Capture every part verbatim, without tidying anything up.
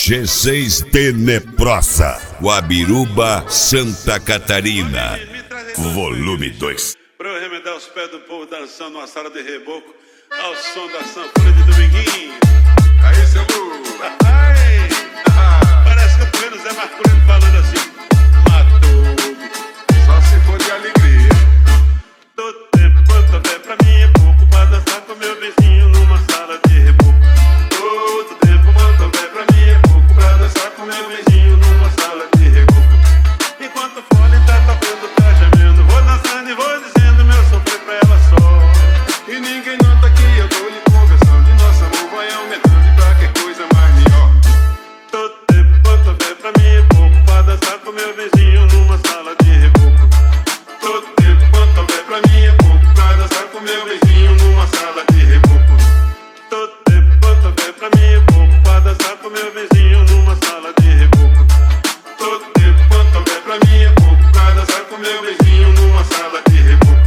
G seis Tenebrosa, Guabiruba, Santa Catarina. Volume dois. Pra eu remendar os pés do povo dançando numa sala de reboco ao som da sanfona de Dominguinho. Aí, seu Lu. Parece que eu tô vendo o Zé Marculino falando assim: matou, só se for de alegria. todo tempo quanto houver pra mim é pouco pra dançar com meu vizinho numa sala de reboco. Todo tempo quanto houver pra mim é pouco pra dançar com meu vizinho numa sala de reboco. Enquanto o fone tá tocando, tá gemendo, vou dançando e vou dizendo meu sofrer pra ela só. E ninguém nota que eu tô lhe conversando, e nosso amor vai aumentando, e pra que coisa mais melhor. Todo tempo quanto houver pra mim é pouco pra dançar com meu vizinho numa sala de reboco. Todo tempo quanto houver pra mim é pouco pra dançar com meu vizinho numa sala de reboco. Todo tempo quanto houver pra mim é pouco pra dançar com meu vizinho numa sala de reboco. Todo tempo quanto houver pra mim é pouco pra dançar com meu vizinho numa sala de reboco.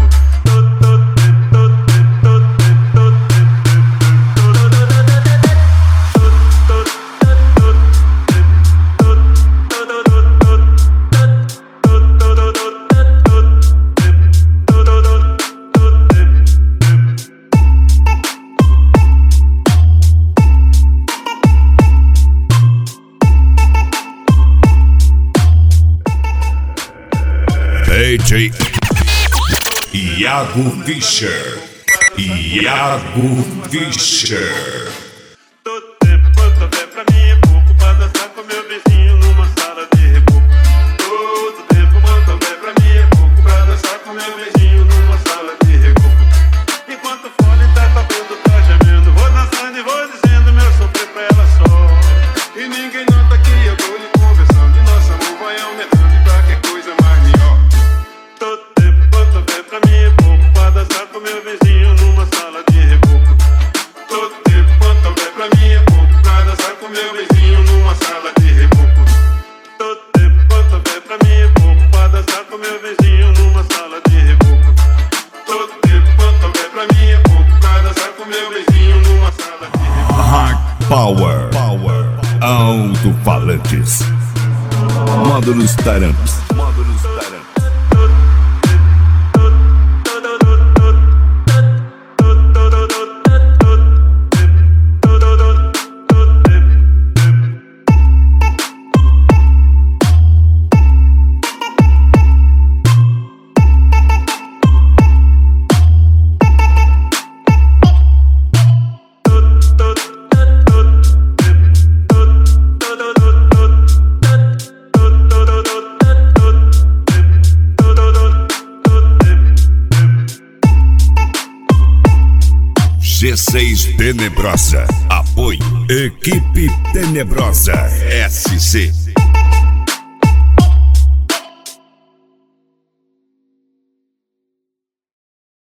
D J Iago Fischer. Iago Fischer. Todo tempo quanto houver pra mim é pouco pra dançar com meu vizinho numa sala de reboco. Todo tempo quanto houver pra mim é pouco pra dançar com meu vizinho numa sala de reboco. Enquanto o fone tá tocando, tá gemendo, vou dançando e vou dizendo meu sofrer pra ela só. E ninguém nota que eu tô lhe conversando, e nosso amor vai aumentando, e pra que coisa mais melhor. Todo tempo quanto houver pra mim é pouco pra dançar com meu vizinho numa sala de reboco. Todo tempo quanto houver pra mim é pouco pra dançar com meu vizinho numa sala de reboco. Todo tempo quanto houver pra mim é pouco pra dançar com meu vizinho numa sala de reboco. Todo tempo quanto houver pra mim é pouco pra dançar com meu vizinho numa sala de reboco. Hard Power. Power. Alto-falantes. Módulos Taramps. Módulos Taramps. G seis Tenebrosa. Apoio Equipe Tenebrosa S C.